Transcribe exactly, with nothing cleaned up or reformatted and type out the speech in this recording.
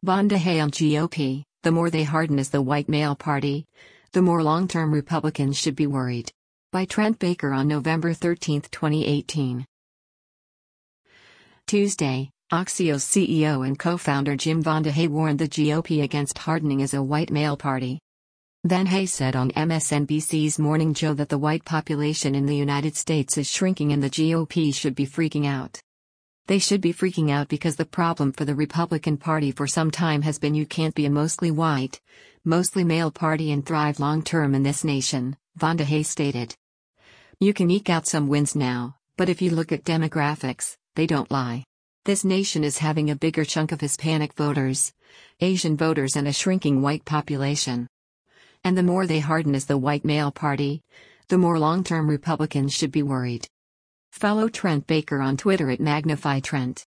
Vonda Hay on G O P, the more they harden as the white male party, the more long-term Republicans should be worried. By Trent Baker on November thirteenth, twenty eighteen. Tuesday, Axios C E O and co-founder Jim Vonda Hay warned the G O P against hardening as a white male party. Then Hay said on M S N B C's Morning Joe that the white population in the United States is shrinking and the G O P should be freaking out. They should be freaking out because the problem for the Republican Party for some time has been you can't be a mostly white, mostly male party and thrive long-term in this nation, Vonda Hay stated. You can eke out some wins now, but if you look at demographics, they don't lie. This nation is having a bigger chunk of Hispanic voters, Asian voters and a shrinking white population. And the more they harden as the white male party, the more long-term Republicans should be worried. Follow Trent Baker on Twitter at Magnify Trent.